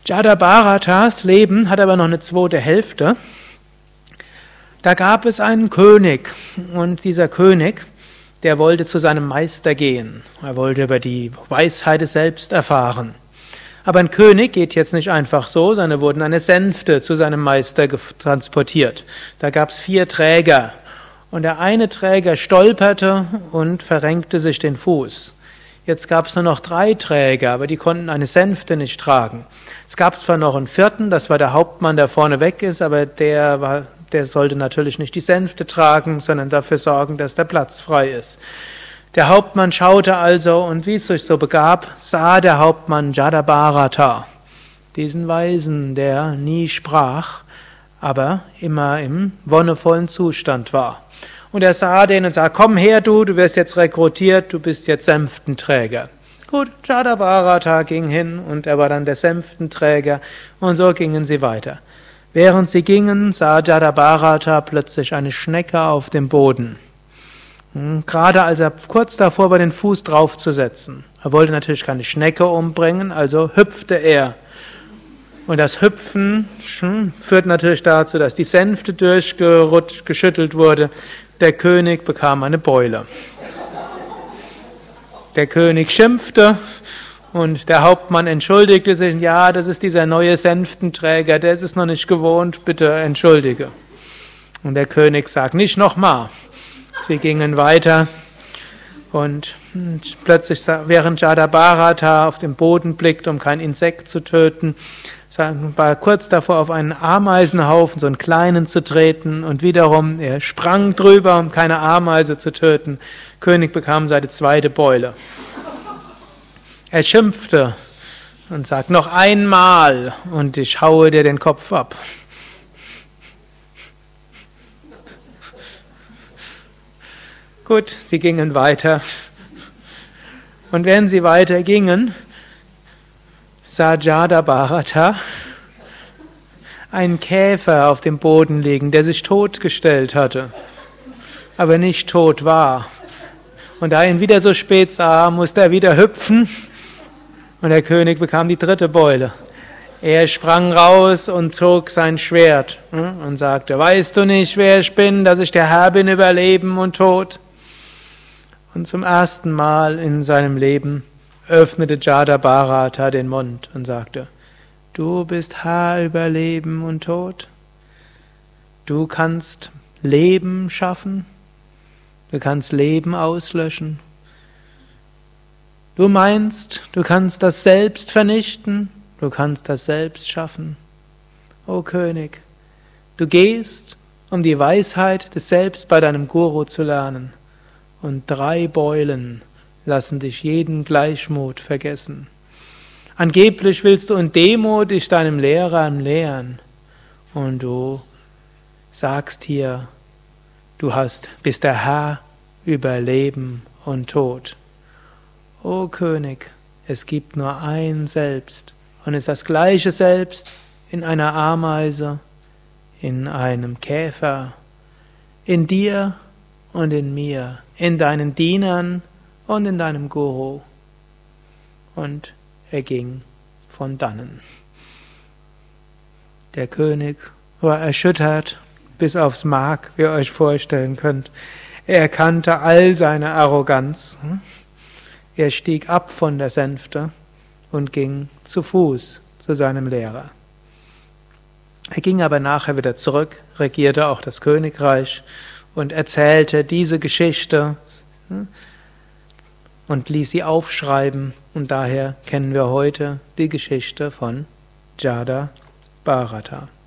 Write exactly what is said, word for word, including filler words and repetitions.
Jadabharatas Leben hat aber noch eine zweite Hälfte. Da gab es einen König und dieser König, der wollte zu seinem Meister gehen. Er wollte über die Weisheit des Selbst erfahren. Aber ein König geht jetzt nicht einfach so, sondern wurden eine Sänfte zu seinem Meister transportiert. Da gab es vier Träger und der eine Träger stolperte und verrenkte sich den Fuß. Jetzt gab es nur noch drei Träger, aber die konnten eine Sänfte nicht tragen. Es gab zwar noch einen vierten, das war der Hauptmann, der vorne weg ist, aber der war, der sollte natürlich nicht die Sänfte tragen, sondern dafür sorgen, dass der Platz frei ist. Der Hauptmann schaute also, und wie es sich so begab, sah der Hauptmann Jadabharata, diesen Weisen, der nie sprach, aber immer im wonnevollen Zustand war. Und er sah den und sagte, komm her du, du wirst jetzt rekrutiert, du bist jetzt Sänftenträger. Gut, Jadabharata ging hin und er war dann der Sänftenträger und so gingen sie weiter. Während sie gingen, sah Jadabharata plötzlich eine Schnecke auf dem Boden. Gerade als er kurz davor war, den Fuß draufzusetzen. Er wollte natürlich keine Schnecke umbringen, also hüpfte er. Und das Hüpfen führt natürlich dazu, dass die Sänfte durchgerutscht, geschüttelt wurde. Der König bekam eine Beule. Der König schimpfte und der Hauptmann entschuldigte sich. Ja, das ist dieser neue Sänftenträger, der ist es noch nicht gewohnt, bitte entschuldige. Und der König sagt, nicht nochmal. Sie gingen weiter und plötzlich, während Jadabharata auf den Boden blickt, um kein Insekt zu töten, war kurz davor, auf einen Ameisenhaufen, so einen kleinen, zu treten und wiederum, er sprang drüber, um keine Ameise zu töten. König bekam seine zweite Beule. Er schimpfte und sagt, noch einmal und ich haue dir den Kopf ab. Gut, sie gingen weiter. Und während sie weiter gingen, sah Jadabharata einen Käfer auf dem Boden liegen, der sich totgestellt hatte, aber nicht tot war. Und da er ihn wieder so spät sah, musste er wieder hüpfen und der König bekam die dritte Beule. Er sprang raus und zog sein Schwert und sagte, weißt du nicht, wer ich bin, dass ich der Herr bin über Leben und Tod? Und zum ersten Mal in seinem Leben öffnete Jadabharata den Mund und sagte, du bist Herr über Leben und Tod. Du kannst Leben schaffen. Du kannst Leben auslöschen. Du meinst, du kannst das Selbst vernichten. Du kannst das Selbst schaffen. O König, du gehst, um die Weisheit des Selbst bei deinem Guru zu lernen. Und drei Beulen lassen dich jeden Gleichmut vergessen. Angeblich willst du in Demut dich deinem Lehrer lehren. Und du sagst hier, du hast, bist der Herr über Leben und Tod. O König, es gibt nur ein Selbst. Und es ist das gleiche Selbst in einer Ameise, in einem Käfer, in dir und in mir, in deinen Dienern und in deinem Guru. Und er ging von dannen. Der König war erschüttert bis aufs Mark, wie ihr euch vorstellen könnt. Er erkannte all seine Arroganz. Er stieg ab von der Sänfte und ging zu Fuß zu seinem Lehrer. Er ging aber nachher wieder zurück, regierte auch das Königreich und erzählte diese Geschichte und ließ sie aufschreiben. Und daher kennen wir heute die Geschichte von Jadabharata.